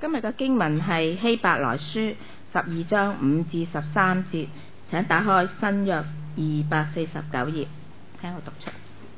今日嘅經文係希伯來書12章5至13節，請打開新約249頁，聽我讀出。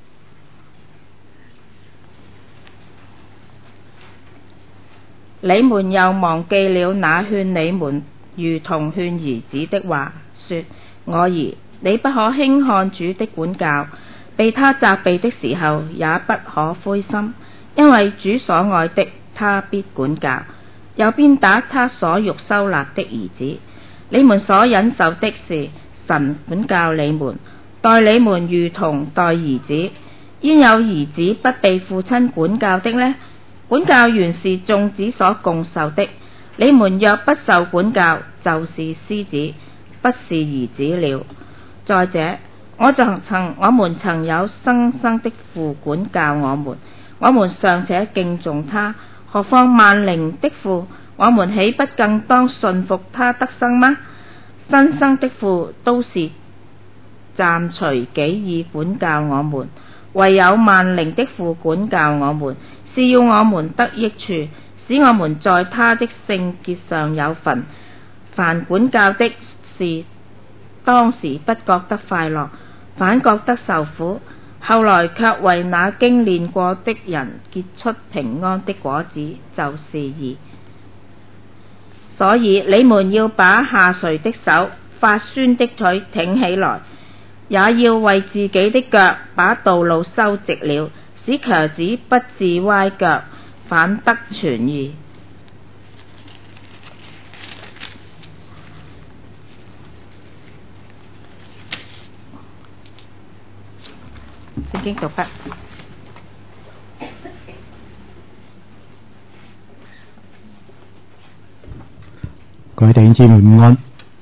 你們又忘記了那勸你們如同勸兒子的話，說：我兒，你不可輕看主的管教，被他責備的時候也不可灰心，因為主所愛的，他必管教，又鞭打他所欲收納的兒子。你們所忍受的是神管教你們，待你們如同待兒子。焉有兒子不被父親管教的呢？管教原是眾子所共受的。你們若不受管教，就是獅子，不是兒子了。再者，我們曾有生生的父管教我們，我們尚且敬重他，何況萬靈的父，我們豈不更當信服他得生嗎？生生的父都是暫隨己意管教我們，唯有萬靈的父管教我們，是要我們得益處，使我們在他的聖潔上有份。凡管教的事，當時不覺得快樂，反覺得受苦，後來卻為那經練過的人結出平安的果子，就是義。所以你們要把下垂的手、發酸的腿挺起來，也要為自己的腳把道路修直了，使瘸子不致歪腳，反得痊癒。聖經讀畢。 各位弟兄姊妹午安。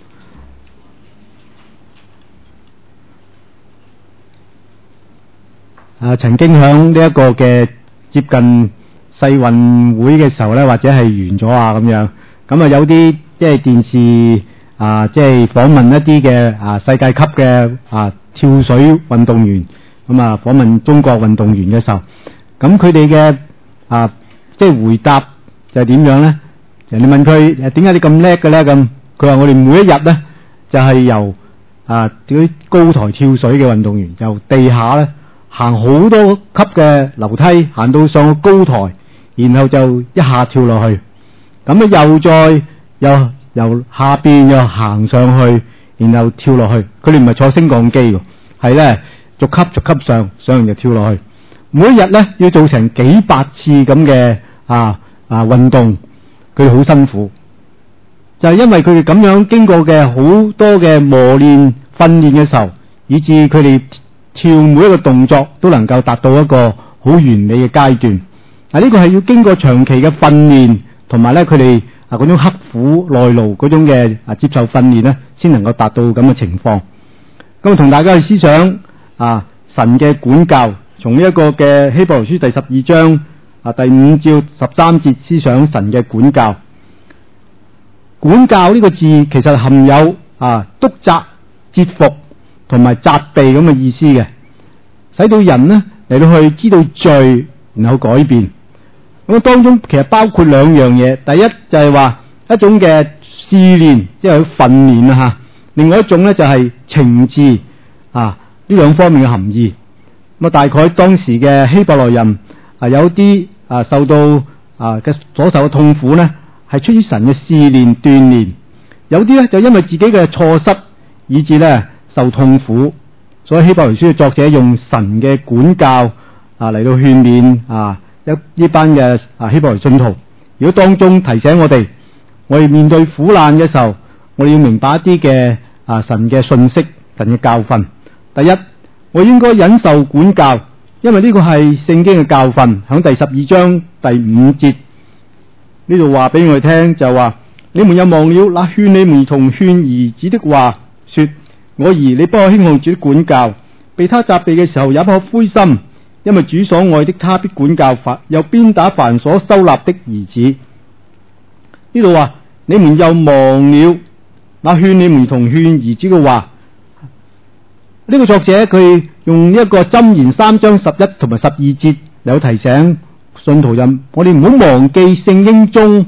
曾經響呢一個嘅接近世運會嘅時候呢，或者係完咗咁樣，咁啊有啲即係電視即係訪問一啲嘅世界級嘅跳水運動員，咁啊訪問中國運動員嘅時候，咁佢哋嘅即係回答就係點樣呢？人哋問佢點解你咁叻嘅呢？咁佢話我哋每一日呢，就係由啲高台跳水嘅運動員由地下呢行好多級嘅樓梯，行到上高台，然後就一下跳落去，咁又由下邊又行上去，然後跳落去。佢哋唔係坐升降機喎，係呢逐級上完就跳落去。每一日呢要做成幾百次咁嘅運動，佢哋好辛苦，就係因為佢哋咁樣經過嘅好多嘅磨練訓練嘅時候，以致佢哋跳每一個動作都能夠達到一個好完美嘅階段。呢個係要經過長期嘅訓練，同埋呢佢哋嗰種刻苦耐勞嗰種嘅接受訓練呢，先能夠達到咁嘅情況。咁同大家去思想神嘅管教，從呢一個嘅希伯來書第12章第5至13節思想神嘅管教。管教呢個字其實含有督責、折服同埋責備咁嘅意思嘅，使到人呢嚟到去知道罪，然後改變。咁當中其實包括兩樣嘢，第一就係話一種嘅試煉，即係訓練另外一種呢就係懲治呢兩方面嘅含義。咁大概當時嘅希伯來人有啲受到嘅所受嘅痛苦呢，係出於神嘅試煉鍛煉；有啲呢就因為自己嘅錯失，以致呢受痛苦。所以希伯來書嘅作者用神嘅管教嚟到勸勉呢班嘅希伯來信徒。如果當中提醒我哋面對苦難嘅時候，我哋要明白一啲嘅神嘅信息、神嘅教訓。第一，我應該忍受管教，因為呢個係聖經嘅教訓。響第12章第5節呢度話俾我哋聽，就話你們又忘了那勸你們如同勸兒子的話，說我兒，你不可輕看主的管教，被他責備嘅時候也不可灰心，因為主所愛的，他必管教，又鞭打凡所收納的兒子。呢度話你們又忘了那勸你們如同勸兒子嘅話。呢個作者佢用一個箴言3章11同埋12節嚟提醒信徒人，我哋唔好忘記聖經中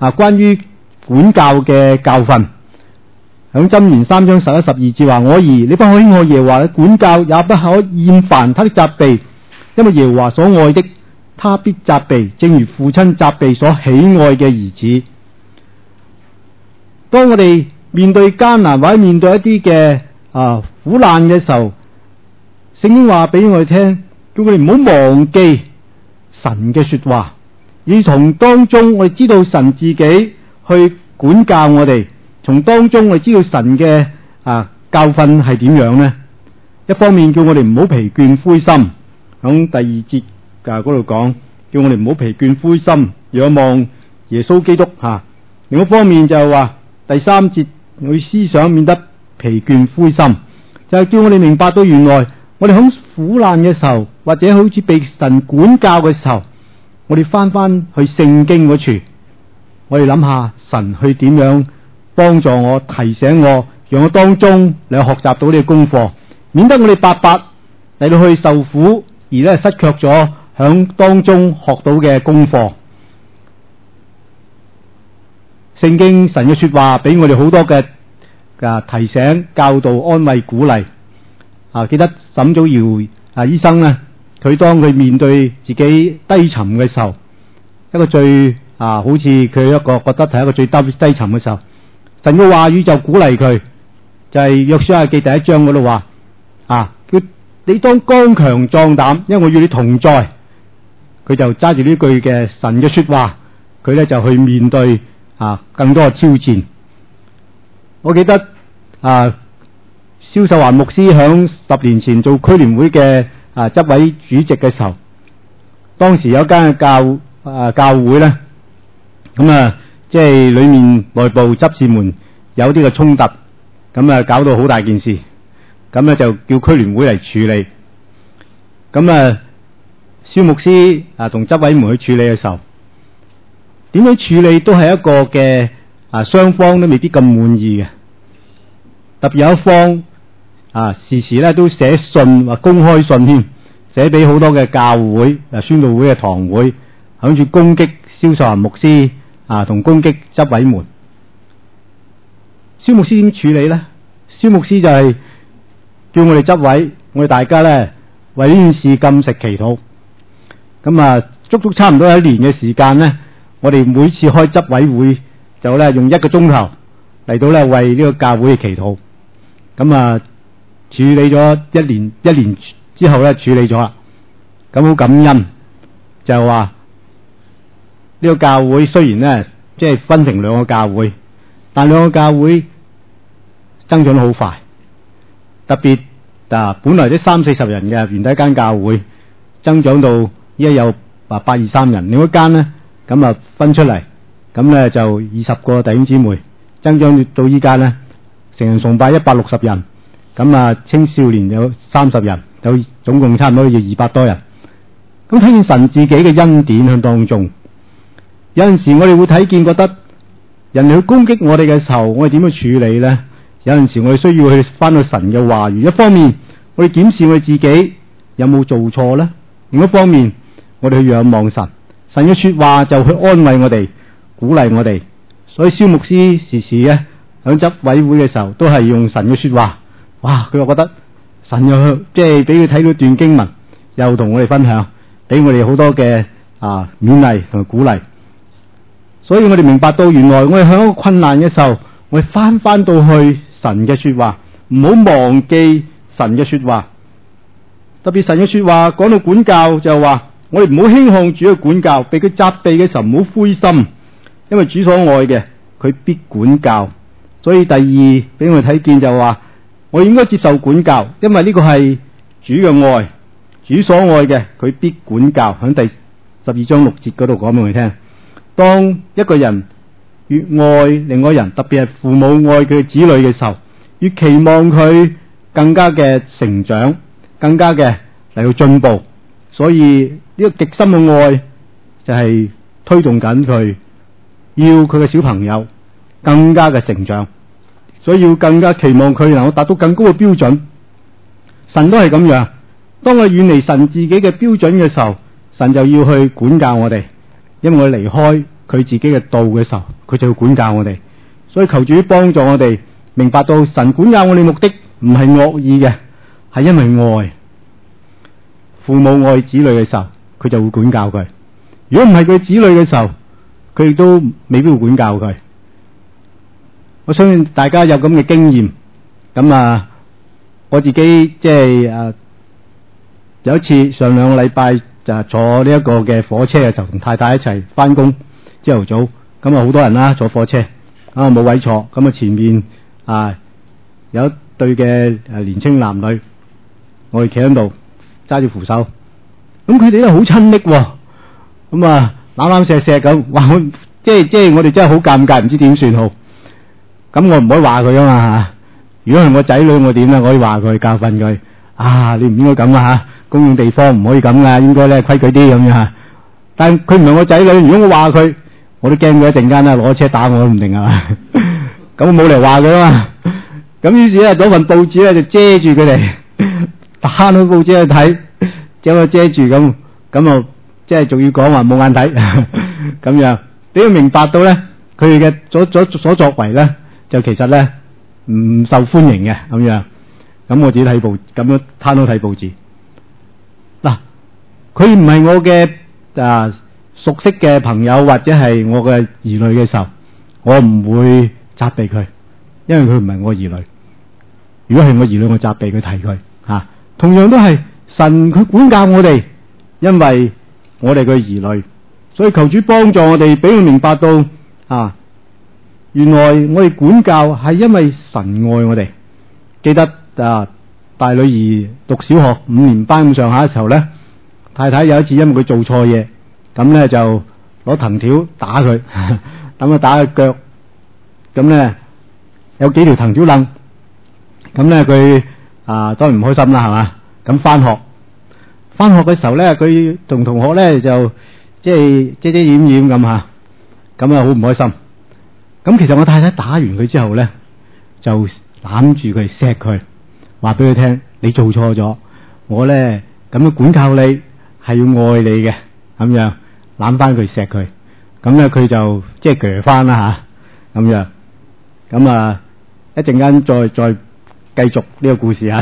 關於管教嘅教訓。響箴言3章11、12節話：我兒，你不可輕看耶和華嘅管教，也不可厭煩他的責備，因為耶和華所愛的，他必責備，正如父親責備所喜愛嘅兒子。當我哋面對艱難或者面對一啲嘅苦難嘅時候，聖經話俾我哋聽，叫我哋唔好忘記神嘅說話，要從當中我哋知道神自己去管教我哋，從當中我哋知道神嘅教訓係點樣呢？一方面叫我哋唔好疲倦灰心，響第2節嗰度講，叫我哋唔好疲倦灰心，仰望耶穌基督吓。另一方面就係話第3節，我哋思想免得疲倦灰心，就係叫我哋明白到原來我哋響苦難嘅時候，或者好似被神管教嘅時候，我哋翻去聖經嗰處，我哋諗下神去點樣幫助我，提醒我，讓我當中嚟學習到呢個功課，免得我哋白白嚟到去受苦，而咧失卻咗響當中學到嘅功課。聖經神嘅說話俾我哋好多嘅提醒、教導、安慰、鼓勵。記得沈祖堯醫生呢，佢當佢面對自己低沉嘅時候，一個最好似佢一個覺得係一個最低沉嘅時候，神嘅話語就鼓勵佢，就係約書亞記第1章嗰度話叫你當剛強壯膽，因為我與你同在。佢就揸住呢句嘅神嘅說話，佢呢就去面對更多嘅挑戰。我記得蕭秀華牧師響10年前做區聯會嘅執委主席嘅時候，當時有一間教會呢，咁即係裏面內部執事們有啲嘅衝突，咁搞到好大件事，咁呢就叫區聯會嚟處理。咁蕭牧師同執委們去處理嘅時候，點樣處理都係一個嘅雙方都未必咁滿意嘅，特別有一方時時咧都寫信或公開信添，寫俾好多嘅教會宣道會嘅堂會，響住攻擊蕭秀華牧師同攻擊執委們。蕭牧師點處理呢？蕭牧師就係叫我哋執委，我哋大家咧為呢件事禁食祈禱。咁足足差唔多1年嘅時間呢，我哋每次開執委會就咧用1個鐘頭嚟到咧為呢個教會嘅祈禱。咁處理咗一年之後咧處理咗啦。咁好感恩，就係話呢個教會雖然呢即係分成2個教會，但2個教會增長得好快。特別本來都30-40人嘅原底間教會，增長到依家有823人。另一間呢咁分出嚟，咁呢就20個弟兄姊妹，增長到依家呢成人崇拜160人。咁青少年有30人，有總共差唔多要200多人。咁睇見神自己嘅恩典喺當中。有陣時我哋會睇見覺得人哋去攻擊我哋嘅時候，我哋點去處理呢？有陣時我哋需要去翻到神嘅話語，一方面我哋檢視我哋自己有冇做錯呢？另一方面我哋去仰望神，神嘅說話就去安慰我哋，鼓勵我哋。所以蕭牧師時時咧響執委會嘅時候都係用神嘅說話。哇！佢又覺得神又即係俾佢睇到段經文，又同我哋分享，俾我哋好多嘅勉勵同埋鼓勵。所以我哋明白到原來我哋響一個困難嘅時候，我哋翻到去神嘅說話，唔好忘記神嘅說話。特別神嘅說話講到管教就係話，我哋唔好輕看主嘅管教，被佢責備嘅時候唔好灰心，因為主所愛嘅佢必管教。所以第2俾我哋睇見就話，我應該接受管教，因為呢個係主嘅愛，主所愛嘅佢必管教。喺第12章6節嗰度講俾我哋聽，當一個人越愛另外一人，特別係父母愛佢嘅子女嘅時候，越期望佢更加嘅成長，更加嘅嚟到進步。所以呢個極深嘅愛就係推動緊佢，要佢嘅小朋友更加嘅成長。所以要更加期望佢能夠達到更高嘅標準。神都係咁樣，當我遠離神自己嘅標準嘅時候，神就要去管教我哋，因為我離開佢自己嘅道嘅時候，佢就會管教我哋。所以求主幫助我哋明白到神管教我哋目的唔係惡意嘅，係因為愛。父母愛子女嘅時候，佢就會管教佢。如果唔係佢子女嘅時候，佢亦都未必會管教佢。我相信大家有咁嘅經驗。咁我自己即係有一次上2個禮拜就坐呢一個嘅火車嘅時候，同太太一齊翻工，朝頭早咁好多人啦，坐火車冇位坐，咁前面有一對嘅年青男女，我哋企喺度揸住扶手，咁佢哋都好親昵，咁攬攬錫錫咁，哇！即係我哋真係好尷尬，唔知點算好。咁我唔可以話佢啊嘛。如果係我仔女，我點咧？我可以話佢，教訓佢。你唔應該咁啊！公用地方唔可以咁噶，應該咧規矩啲咁樣。但係佢唔係我仔女，如果我話佢，我都驚佢一陣間攞車打我都唔定啊嘛。咁我冇嚟話佢啊嘛。咁於是咧攞份報紙咧就遮住佢哋，攤開報紙去睇，將佢遮住咁即係仲要講話冇眼睇咁樣。你要明白到咧，佢哋嘅所作為咧，就其實咧唔受歡迎嘅咁樣。咁我自己睇報咁樣攤開睇報紙。嗱，佢唔係我嘅熟悉嘅朋友或者係我嘅兒女嘅時候，我唔會責備佢，因為佢唔係我兒女。如果係我兒女，我責備佢提佢同樣都係神佢管教我哋，因為我哋嘅兒女，所以求主幫助我哋，俾佢明白到原來我哋管教係因為神愛我哋。記得大女兒讀小學5年班咁上下嘅時候咧，太太有一次因為佢做錯嘢，咁咧就攞藤條打佢，咁打佢腳，咁咧有幾條藤條楞，咁咧佢當然唔開心啦，係嘛？咁翻學嘅時候咧，佢同同學咧就即係遮遮掩掩咁咁好唔開心。咁其實我太太打完佢之後咧，就攬住佢錫佢，話俾佢聽：你做錯咗，我咧咁樣管教你係要愛你嘅，咁樣攬翻佢錫佢。咁咧佢就即係鋸翻啦咁樣。咁一陣間再繼續呢個故事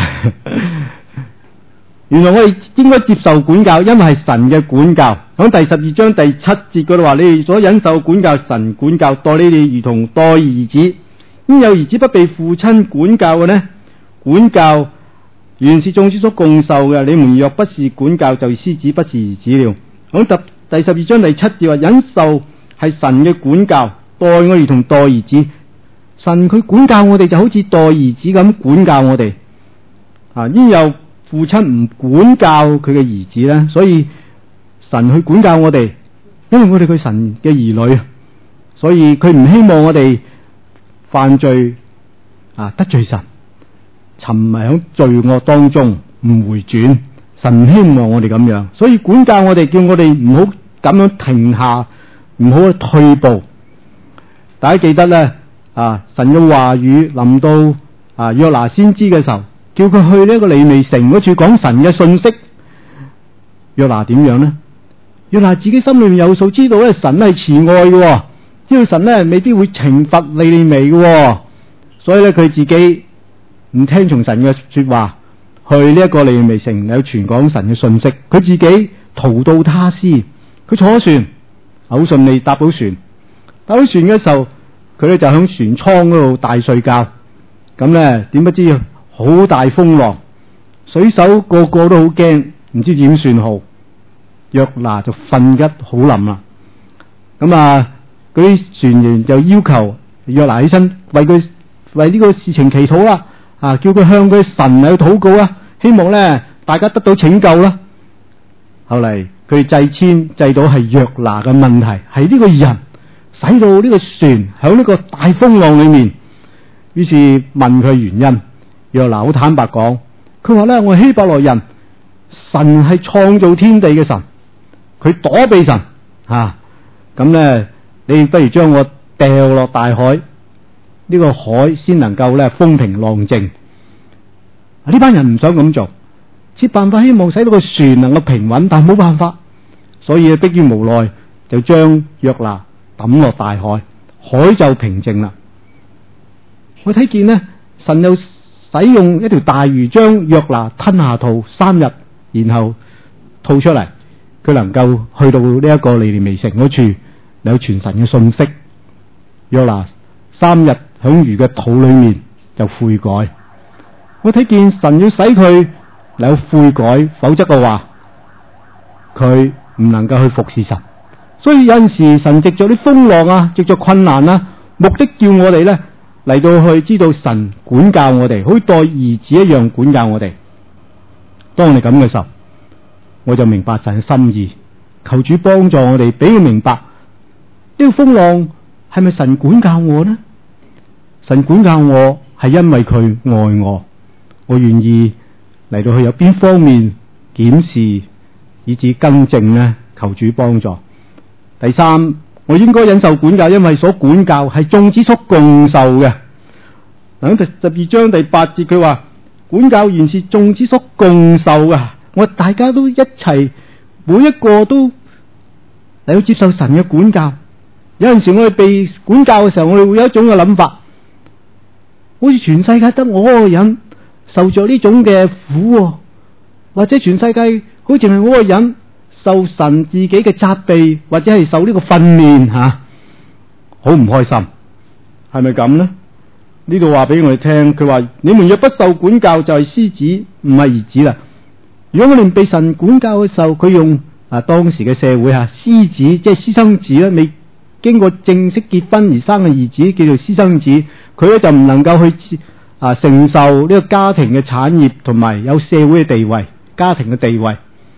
原來我哋應該接受管教，因為係神嘅管教。喺第12章第7節嗰度話：你哋所忍受管教，神管教，待你哋如同待兒子。因有兒子不被父親管教嘅呢？管教原是眾子所共受嘅。你們若不是管教，就是獅子，不是兒子了。喺第12章第7節話：忍受係神嘅管教，待我如同待兒子。神佢管教我哋就好似待兒子咁管教我哋。因有父親唔管教佢嘅兒子呢，所以神去管教我哋，因為我哋佢神嘅兒女，所以佢唔希望我哋犯罪得罪神，沉迷喺罪惡當中唔回轉。神唔希望我哋咁樣，所以管教我哋，叫我哋唔好咁樣停下，唔好去退步。大家記得呢，神嘅話語臨到約拿先知嘅時候，叫佢去呢一個尼尼城嗰處講神嘅信息。約拿點樣呢？約拿自己心裏面有數，知道咧神係慈愛嘅，知道神咧未必會懲罰尼尼微嘅，所以咧佢自己唔聽從神嘅說話，去呢一個尼尼微城有傳講神嘅信息。佢自己逃到他施，佢坐船好順利搭到船。搭到船嘅時候，佢咧就響船艙嗰度大睡覺。咁咧點不知好大風浪，水手個個都好驚，唔知點算好。約拿就瞓得好冧啦。咁嗰啲船員就要求約拿起身為呢個事情祈禱啦，叫佢向佢神嚟禱告啦，希望咧大家得到拯救啦。後嚟佢哋制到係約拿嘅問題，係呢個人使到呢個船響呢個大風浪裏面。於是問佢原因，約拿好坦白講，佢話咧：我係希伯來人，神係創造天地嘅神，佢躲避神咁咧，你不如將我掉落大海，呢個海先能夠咧風平浪靜。呢班人唔想咁做，設辦法希望使到個船能夠平穩，但冇辦法，所以迫於無奈就將約拿抌落大海，海就平靜啦。我睇見呢，神又使用一條大魚將約拿吞下肚3日，然後吐出嚟，佢能夠去到呢一個尼尼微城嗰處有傳神嘅信息。約拿3日響魚嘅肚裏面就悔改。我睇見神要使佢有悔改，否則嘅話佢唔能夠去服侍神。所以有陣時神藉着啲風浪啊，藉着困難啊，目的叫我哋呢嚟到去知道神管教我哋，好似待兒子一樣管教我哋。當我哋咁嘅時候，我就明白神嘅心意，求主幫助我哋，俾佢明白呢個風浪係咪神管教我呢？神管教我係因為佢愛我，我願意嚟到去有邊方面檢視以至更正呢？求主幫助。第三，我應該忍受管教，因為所管教係眾子所共受嘅。喺12章第8節佢話，管教原是眾子所共受嘅。我大家都一齊，每一個都嚟到接受神嘅管教。有陣時我哋被管教嘅時候，我哋會有一種嘅諗法，好似全世界得我一個人受着呢種嘅苦，或者全世界好似淨係我一個人受神自己嘅責備，或者係受呢個訓練吓，好唔開心，係咪咁呢？呢度話俾我哋聽，佢話你們若不受管教，就係獅子，唔係兒子啦。如果我哋被神管教嘅時候，佢用當時嘅社會獅子即係私生子啦，未經過正式結婚而生嘅兒子叫做私生子，佢咧就唔能夠去承受呢個家庭嘅產業同埋有社會嘅地位，家庭嘅地位。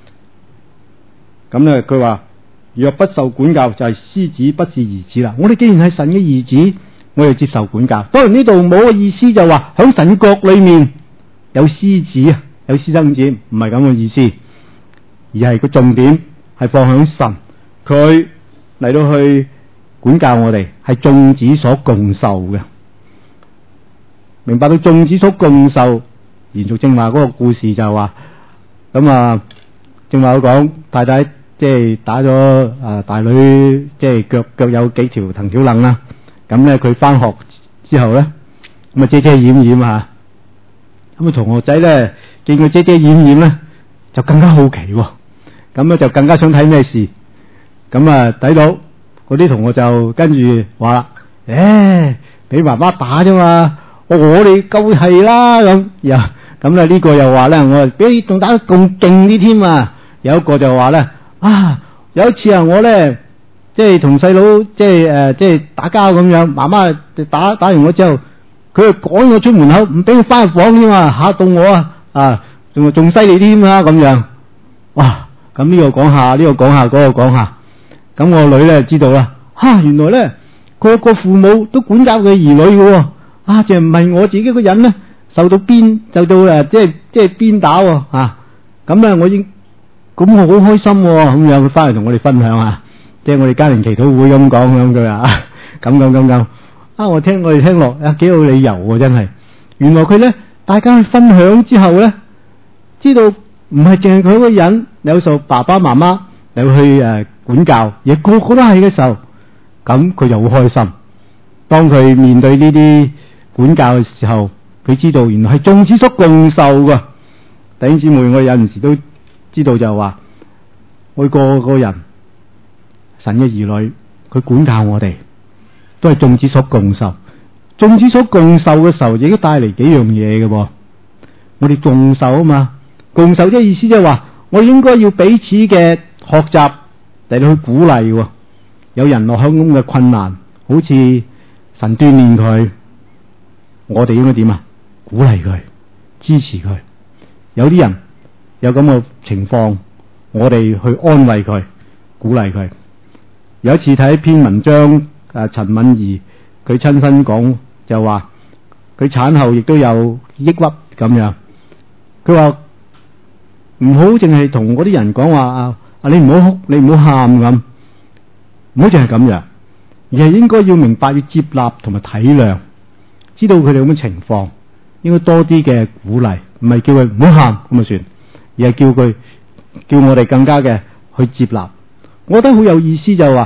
咁咧佢話若不受管教，就係獅子，不是兒子啦。我哋既然係神嘅兒子，我哋接受管教。當然呢度冇個意思就話響神國裏面有獅子啊，有私生子，唔係咁嘅意思，而係個重點係放響神，佢嚟到去管教我哋，係眾子所共受嘅。明白到眾子所共受，延續正話嗰個故事就話咁正話我講太太即係打咗大女，即係腳有幾條藤條楞啦。咁咧佢翻學之後咧，咁遮遮掩掩吓，咁同學仔咧見佢遮遮掩掩咧，就更加好奇喎。咁咧就更加想睇咩事。咁睇到嗰啲同學就跟住話啦，俾媽媽打啫嘛，我哋夠係啦咁。咁咧呢個又話咧，我比你仲打得更勁啲添啊！有一個就話咧，有一次我咧即係同細佬即係打交咁樣，媽媽打完我之後，佢就趕我出門口，唔俾我翻入房添啊，嚇到我仲犀利添啦咁樣。哇！咁呢個講下，呢個講下，嗰個講下。咁我女咧知道啦，原來咧佢個父母都管教佢兒女嘅，就唔係我自己個人咧受到即係鞭打咁咧我已經咁我好開心咁樣，佢翻嚟同我哋分享即係我哋家庭祈禱會咁講咁佢咁我哋聽落幾有理由真係。原來佢咧大家去分享之後咧，知道唔係淨係佢個人有受爸爸媽媽有去管教，而個個都係嘅時候，咁佢就好開心。當佢面對呢啲管教嘅時候，佢知道原來係眾子所共受噶。弟兄姊妹，我有陣時都知道就話，我個個人神嘅兒女，佢管教我哋，都係眾子所共受。眾子所共受嘅時候，亦都帶嚟幾樣嘢嘅。我哋共受啊嘛，共受即係意思即係話，我哋應該要彼此嘅學習嚟到去鼓勵。有人落響咁嘅困難，好似神鍛煉佢，我哋應該點鼓勵佢，支持佢。有啲人有咁嘅情況，我哋去安慰佢，鼓勵佢。有一次睇一篇文章，陳敏儀佢親身講，就話佢產後亦都有抑鬱咁樣。佢話唔好淨係同嗰啲人講話你唔好哭，你唔好喊咁，唔好淨係咁樣，而係應該要明白，要接納同埋體諒，知道佢哋咁嘅情況，應該多啲嘅鼓勵，唔係叫佢唔好喊咁就算，而係叫我哋更加嘅去接納。我覺得好有意思就係話，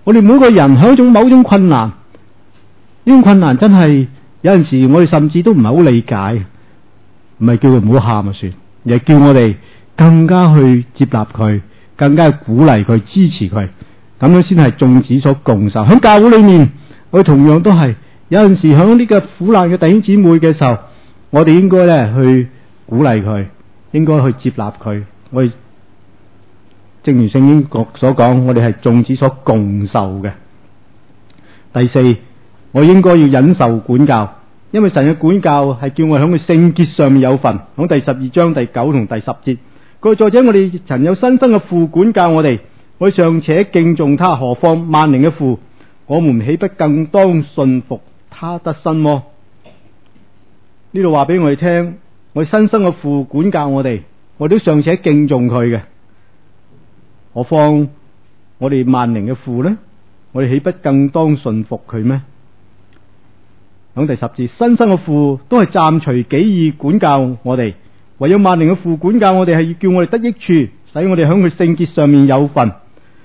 我哋每個人喺一種某種困難，呢種困難真係有陣時我哋甚至都唔係好理解，唔係叫佢唔好喊啊算，而係叫我哋更加去接納佢，更加去鼓勵佢，支持佢，咁樣先係眾子所共受。喺教會裏面，我哋同樣都係有陣時喺呢個苦難嘅弟兄姊妹嘅時候，我哋應該咧去鼓勵佢，應該去接納佢。我哋正如聖經所講，我哋係眾子所共受嘅。第四，我應該要忍受管教，因為神嘅管教係叫我喺佢聖潔上面有份。喺第12章第9同第10節，佢再者我哋曾有新生嘅父管教我哋，我哋尚且敬重他，何況萬靈嘅父，我們豈不更當信服他得生麼？呢度話俾我哋聽，我哋新生嘅父管教我哋，我哋都尚且敬重佢嘅，何況我哋萬靈嘅父呢？我哋豈不更當信服佢咩？喺第10節，新生嘅父都係暫隨己意管教我哋，唯有萬靈嘅父管教我哋，係要叫我哋得益處，使我哋喺佢聖潔上面有份，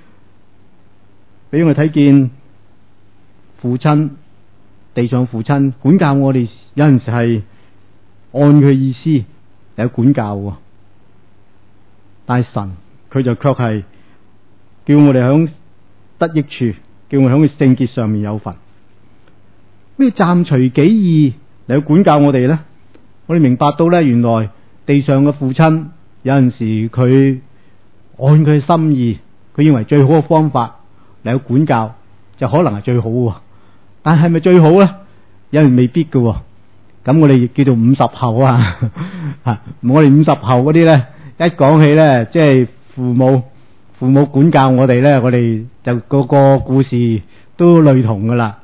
俾我哋睇見父親，地上父親管教我哋，有陣時係按佢意思嚟管教，但係神佢就卻係叫我哋喺得益處，叫我哋喺佢聖潔上面有份。咩暫隨己意嚟管教我哋呢？我哋明白到呢，原來地上嘅父親有陣時佢按佢心意，佢認為最好嘅方法嚟管教就可能係最好嘅，但係咪最好呢？有人未必嘅。咁我哋叫做50後啊，我哋50後嗰啲呢，一講起呢，即係父母管教我哋呢，我哋就個個故事都類同噶啦。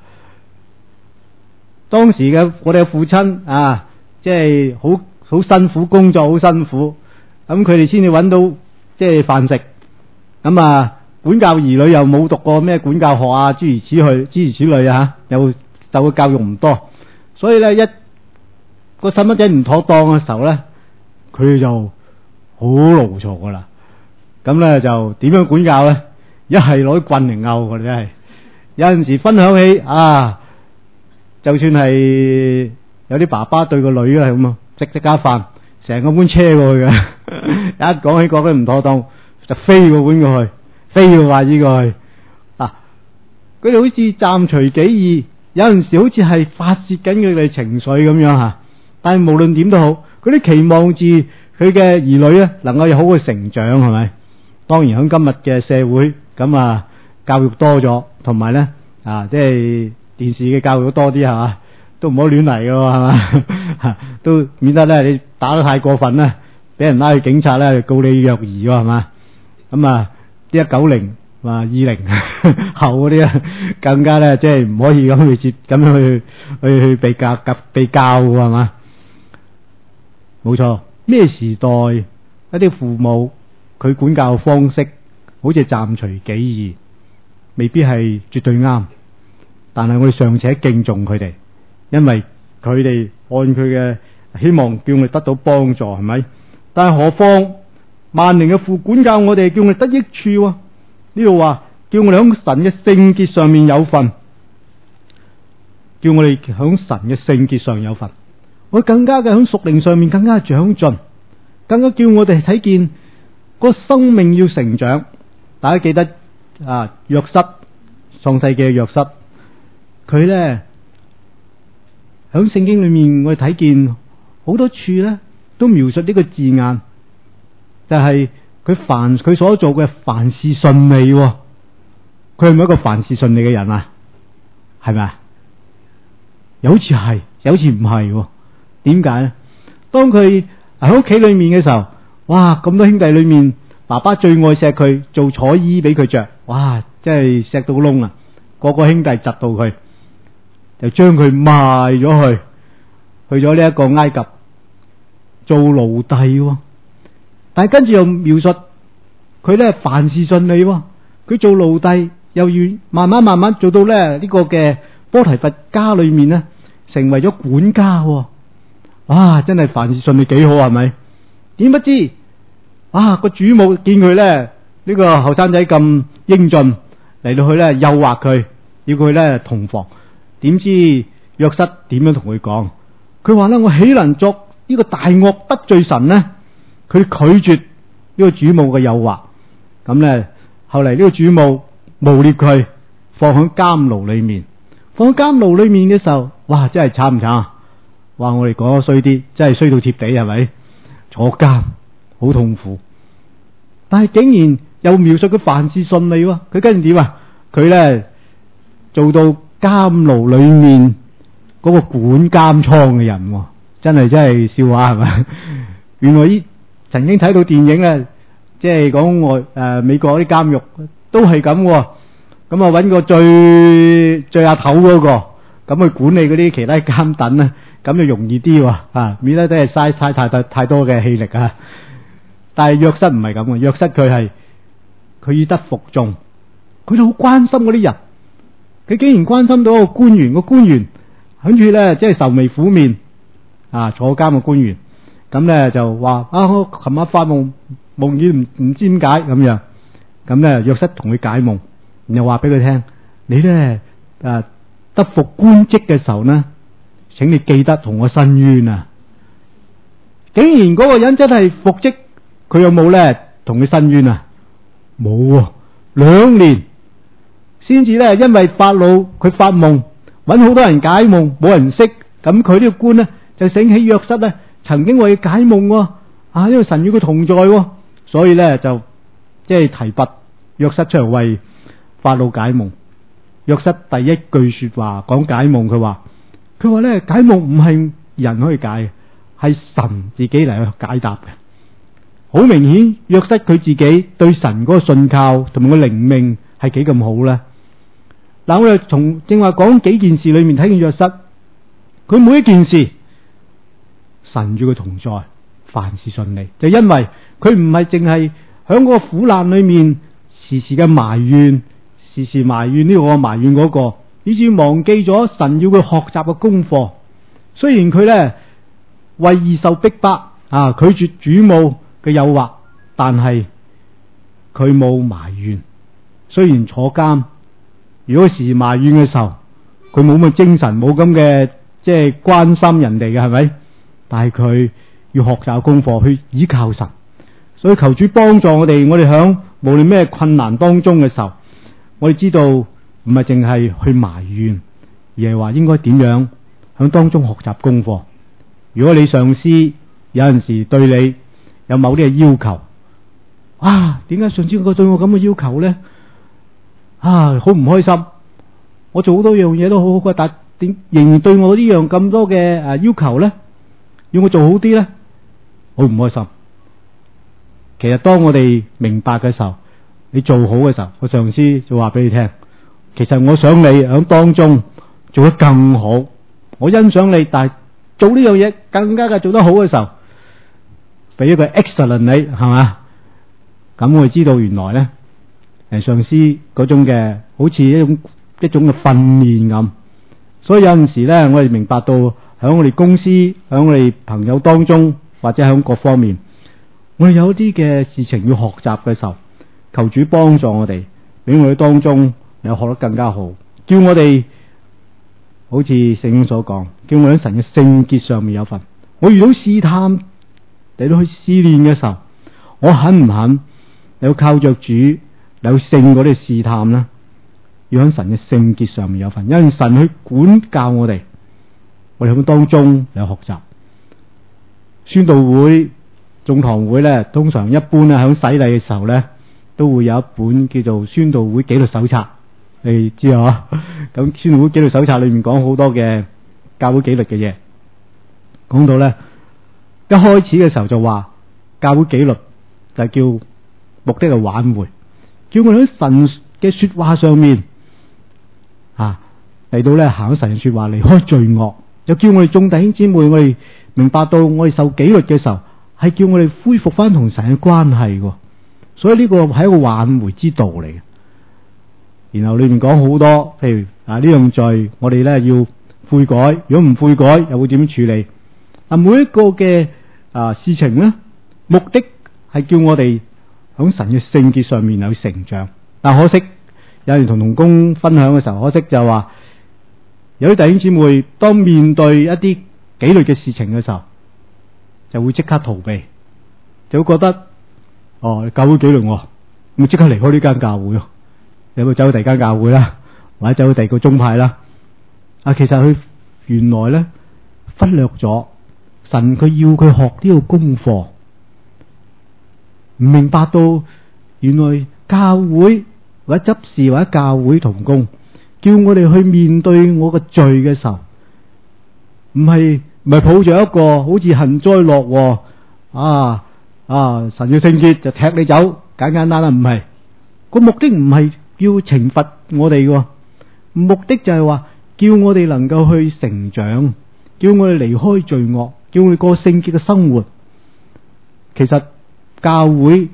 當時嘅我哋嘅父親啊，即係好辛苦工作，好辛苦，咁佢哋先至揾到即係飯食。咁啊，管教兒女又冇讀過咩管教學啊，諸如此類啊，又受嘅教育唔多，所以咧一個細蚊仔唔妥當嘅時候咧，佢就好勞嘈噶啦。咁咧就點樣管教咧？一係攞棍嚟毆嘅，真係有陣時分享起啊。就算係有啲爸爸對個女啦咁啊，即家飯成個碗車過去嘅，一講起覺得唔妥當，就飛個碗過去，飛個筷子過去。佢哋好似暫隨己意，有陣時好似係發洩緊佢哋情緒咁樣吓。但係無論點都好，佢哋期望住佢嘅兒女咧能夠有好嘅成長，係咪？當然喺今日嘅社會咁啊，教育多咗，同埋咧即係電視嘅教育多啲係嘛，都唔好亂嚟嘅係嘛，都免得咧你打得太過分啦，俾人拉去警察咧告你虐兒係嘛。咁啊啲190話20後嗰啲啊，更加咧即係唔可以咁去被教係嘛。冇錯，咩時代一啲父母佢管教方式好似暫隨己意，未必係絕對啱。但係我哋尚且敬重佢哋，因為佢哋按佢嘅希望叫我哋得到幫助，係咪？但係何況萬靈嘅父管教我哋，叫我哋得益處。呢度話叫我哋喺神嘅聖潔上面有份，叫我哋喺神嘅聖潔上有份。我更加嘅喺屬靈上面更加長進，更加叫我哋睇見個生命要成長。大家記得約瑟，創世記嘅約瑟。佢咧喺聖經裏面，我哋睇見好多處咧，都描述呢個字眼，就係佢所做嘅凡事順利。佢係咪一個凡事順利嘅人啊？係咪啊？有好似係，有好似唔係。點解咧？當佢喺屋企裏面嘅時候，哇！咁多兄弟裏面，爸爸最愛錫佢，做彩衣俾佢着，哇！真係錫到窿啊！個個兄弟窒到佢。就將佢賣咗去咗呢一個埃及做奴隸。但係跟住又描述佢咧凡事順利。佢做奴隸又要慢慢做到咧呢個嘅波提乏家裏面咧，成為咗管家。哇！真係凡事順利，幾好係咪？點不知個主母見佢咧呢個後生仔咁英俊嚟到去咧誘惑佢，要佢咧同房。點知約瑟點樣同佢講？佢話咧，我豈能作呢個大惡得罪神呢？佢拒絕呢個主母嘅誘惑。咁咧後嚟呢個主母誣衊佢，放喺監牢裏面。放喺監牢裏面嘅時候，哇，真係慘唔慘啊？哇，我哋講得衰啲，真係衰到貼地，係咪？坐監好痛苦，但係竟然又描述佢凡事順利喎。佢跟住點啊？佢咧做到監牢裏面嗰個管監倉嘅人，真係笑話，係咪？原來曾經睇到電影咧，即係講美國啲監獄都係咁，咁啊揾個最阿頭嗰個，咁去管理嗰啲其他監躉咧，咁就容易啲喎，免得都係嘥太多嘅氣力啊！但係約瑟唔係咁嘅，約瑟佢以德服眾，佢就好關心嗰啲人，佢竟然關心到一個官員，個官員跟住咧即係愁眉苦面坐監嘅官員，咁咧就話我琴晚發夢見唔知點解咁樣，咁咧約瑟同佢解夢，然後話俾佢聽，你咧得復官職嘅時候呢，請你記得同我申冤啊！竟然嗰個人真係復職，佢有冇咧同佢申冤啊？冇，2年先至咧，因為法老佢發夢揾好多人解夢，冇人識，咁佢呢個官呢，就醒起約瑟呢曾經為佢解夢，因為神與佢同在，所以咧就即係提拔約瑟出嚟為法老解夢。約瑟第一句說話講解夢，佢話咧解夢唔係人可以解嘅，係神自己嚟去解答嘅。好明顯，約瑟佢自己對神嗰個信靠同埋個靈命係幾咁好呢？嗱，我哋從正話講幾件事裏面睇見約瑟，佢每一件事神與佢同在，凡事順利，就因為佢唔係淨係響嗰個苦難裏面時時嘅埋怨。時時埋怨呢個埋怨嗰個，以至忘記咗神要佢學習嘅功課。雖然佢呢為義受逼迫，拒絕主母嘅誘惑，但係佢冇埋怨。雖然坐監，如果時時埋怨嘅時候，佢冇咁嘅精神，冇咁嘅即係關心人哋嘅，係咪？但係佢要學習功課，去依靠神。所以求主幫助我哋，我哋響無論咩困難當中嘅時候，我哋知道唔係淨係去埋怨，而係話應該點樣響當中學習功課。如果你上司有陣時對你有某啲嘅要求，點解上司佢對我咁嘅要求呢？好唔開心。我做好多樣嘢都好好，但點仍然對我呢樣咁多嘅要求呢？要我做好啲呢？好唔開心。其實當我哋明白嘅時候，你做好嘅時候，個上司就話俾你聽，其實我想你喺當中做得更好，我欣賞你，但係做呢樣嘢更加嘅做得好嘅時候，俾一個 excellent 你，係嘛？咁我哋知道原來呢，上司嗰種嘅好似一種嘅訓練咁。所以有陣時呢，我哋明白到喺我哋公司、喺我哋朋友當中，或者喺各方面，我哋有啲嘅事情要學習嘅時候，求主幫助我哋，俾我哋當中又學得更加好，叫我哋好似聖經所講，叫我哋喺神嘅聖潔上面有份。我遇到試探嚟到去試煉嘅時候，我肯唔肯有靠着主有勝嗰啲試探呢？要喺神嘅聖潔上面有份，因為神去管教我哋，我哋喺當中有學習。宣道會、眾堂會呢，通常一般喺洗禮嘅時候呢，都會有一本叫做宣道會紀律手冊，你知啊？咁宣道會紀律手冊裏面講好多嘅教會紀律嘅嘢，講到呢，一開始嘅時候就話教會紀律就係叫目的係挽回，叫我哋喺神嘅說話上面嚟到呢，行喺神嘅說話，離開罪惡，又叫我哋眾弟兄姊妹，我哋明白到我哋受紀律嘅時候係叫我哋恢復翻同神嘅關係嘅。所以呢個係一個挽回之道嚟嘅。然後裏面講好多，譬如呢樣罪，我哋呢要悔改，如果唔悔改又會點樣處理？每一個嘅事情呢，目的係叫我哋喺神嘅聖潔上面有成長。但可惜有人同同工分享嘅時候，可惜就話有啲弟兄姊妹當面對一啲紀律嘅事情嘅時候，就會即刻逃避，就會覺得教會紀律我即刻離開呢間教會，有冇走去第二間教會啦，或者走去第二個宗派啦？其實佢原來咧忽略咗神，佢要佢學呢個功課，唔明白到原來教會或者執事或者教會同工叫我哋去面對我個罪嘅時候，唔係抱住一個好似幸災樂禍神要聖潔就踢你走，簡簡單單，唔係，個目的唔係要懲罰我哋嘅，目的就係話叫我哋能夠去成長，叫我哋離開罪惡，叫我哋過聖潔嘅生活。其實教會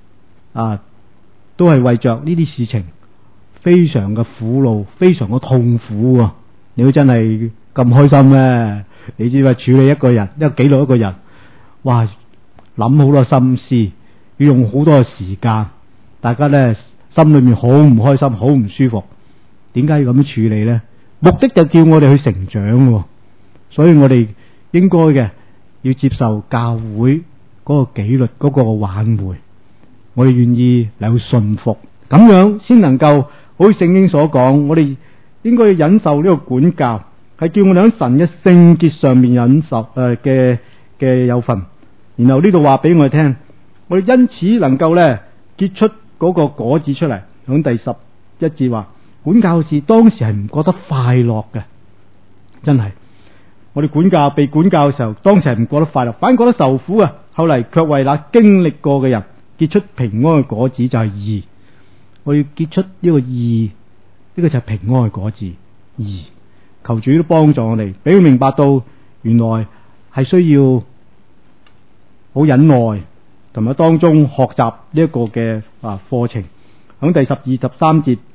都係為着呢啲事情非常嘅苦惱，非常嘅痛苦啊！你會真係咁開心咩？你知話處理一個人，一個紀律一個人，哇，諗好多心思，要用好多嘅時間，大家呢心裏面好唔開心，好唔舒服。點解要咁樣處理呢？目的就叫我哋去成長，所以我哋應該嘅要接受教會嗰個紀律嗰個挽回，我哋願意嚟去順服，咁樣先能夠好似聖經所講，我哋應該要忍受呢個管教，係叫我哋喺神嘅聖潔上面忍受嘅有份。然後呢度話俾我哋聽，我哋因此能夠呢結出嗰個果子出嚟。響第11節話，管教士當時係唔覺得快樂嘅，真係。我哋被管教嘅時候，當時係唔覺得快樂，反而覺得受苦啊。後嚟卻為那經歷過嘅人結出平安嘅果子，就係義。我要結出呢個義，呢個就係平安嘅果子。義，求主都幫助我哋，俾佢明白到原來係需要好忍耐，同埋當中學習呢一個嘅課程。響第12、13節，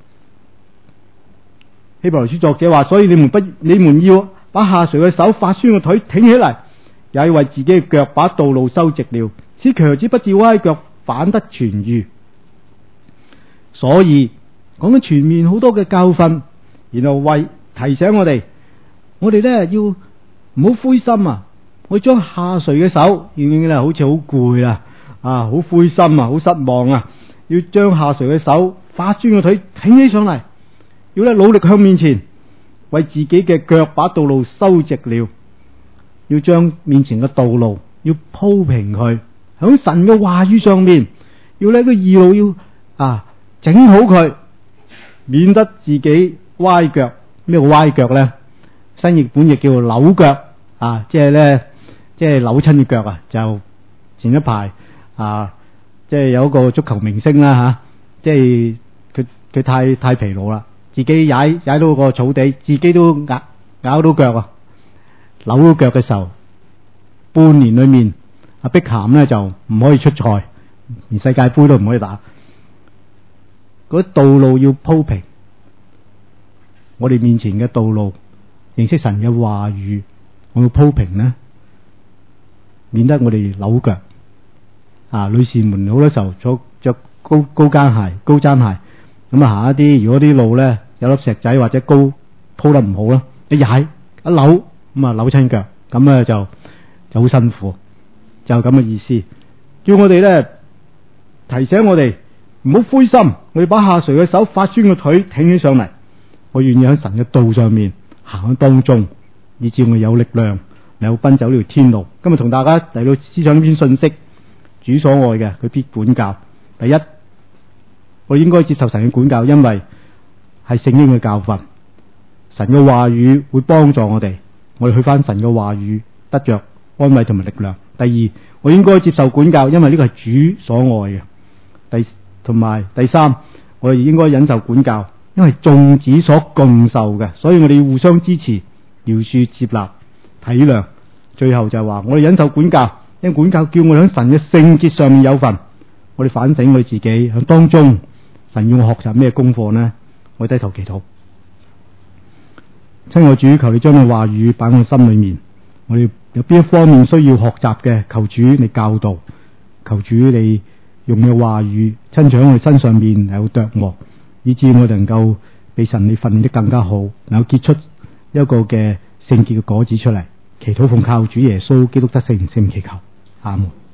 希伯來書作者話：所以你們要把下垂嘅手、發酸嘅腿挺起嚟，也要為自己嘅腳把道路修直了，使瘸子不至歪腳，反得痊癒。所以講緊全面好多嘅教訓，然後為提醒我哋呢要唔好灰心啊！我將下垂嘅手已經好似好攰啦，好灰心啊，好失望啊！要將下垂嘅手、發酸嘅腿挺起上嚟，要努力向面前，為自己嘅腳把道路修直了，要將面前嘅道路要鋪平佢，響神嘅話語上面，要呢個義路要整好佢，免得自己歪腳。咩叫歪腳呢？新譯本亦叫做扭腳，即係扭親嘅腳啊！就前一排即係有一個足球明星啦即係佢太疲勞啦，自己踩到個草地，自己都咬到腳啊！扭到腳嘅時候，半年裏面碧咸呢就唔可以出賽，連世界盃都唔可以打。嗰啲道路要鋪平，我哋面前嘅道路，認識神嘅話語，我要鋪平呢，免得我哋扭腳。女士們好多時候着高踭鞋、高踭鞋，咁行一啲，如果啲路呢有粒石仔或者鋪得唔好啦，一踩一扭咁扭親腳，咁呢就好辛苦，就咁嘅意思。叫我哋呢提醒我哋唔好灰心，我哋把下垂嘅手、發酸嘅腿挺起上嚟，我願意喺神嘅道上面行喺當中，以致我有力量嚟奔走呢條天路。今日同大家嚟到思想呢篇信息，主所愛嘅佢必管教。第一，我哋應該接受神嘅管教，因為係聖經嘅教訓，神嘅話語會幫助我哋去翻神嘅話語，得着安慰同埋力量。第二，我應該接受管教，因為呢個係主所愛嘅。同埋第三，我哋應該忍受管教，因為眾子所共受嘅，所以我哋要互相支持、饒恕、接納、體諒。最後就係話，我哋忍受管教，因為管教叫我哋喺神嘅聖潔上面有份。我哋反省我自己喺當中，神要我學習咩功課呢？我低頭祈禱，親愛主，求你將你話語擺喺我心裏面。我哋有邊一方面需要學習嘅，求主你教導，求主你用你嘅話語親在我哋身上面嚟到琢磨， 以致我能夠被神你訓練得更加好，能夠結出一個嘅聖潔嘅果子出嚟。祈禱奉靠主耶穌基督得勝，聖名祈求，阿門。